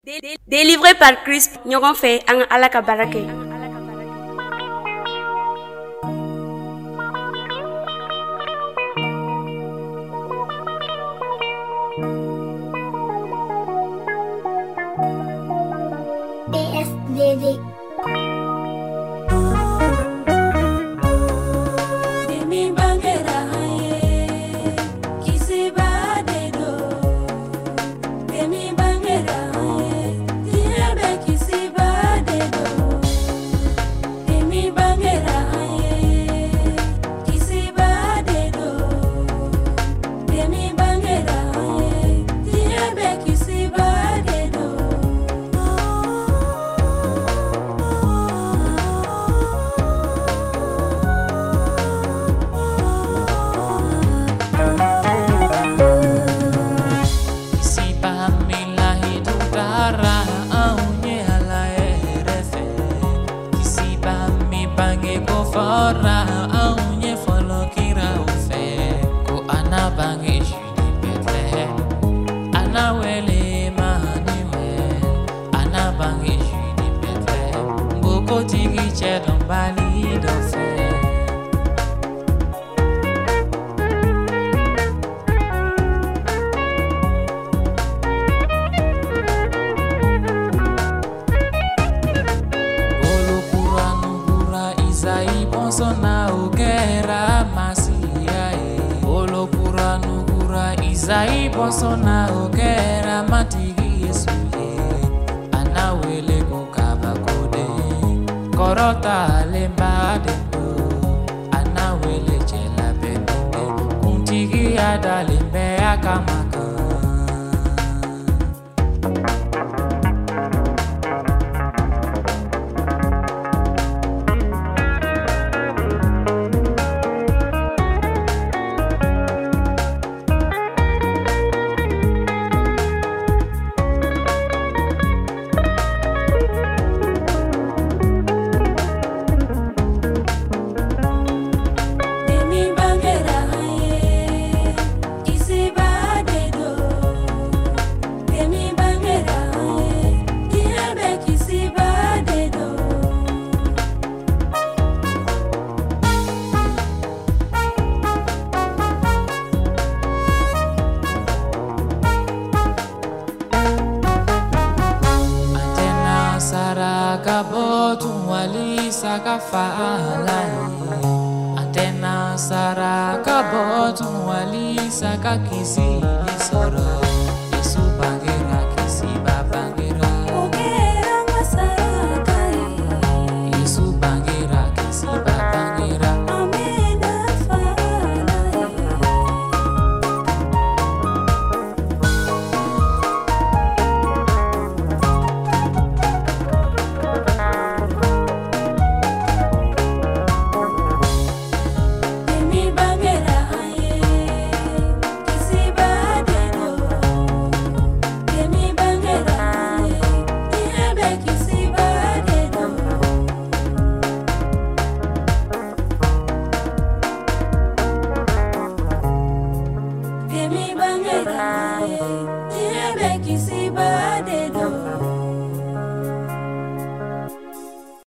Délivré par Christ, ñogon fait an alaka barake. PSDD. Fora aunye folo kira ufe ko ana bange judi petre ana wele maniwe ana bange judi petre boko tigi chedon bali do fe Sona ogera masia Olo pura nugura Izai bosona ogera matigi yesuye Anawele kukaba kode Korota lemba dendo Anawele jela beninde Kuntigi ada lembe akamaka Kabotu wali sakafala Antena sara kabotu wali sakakisi soro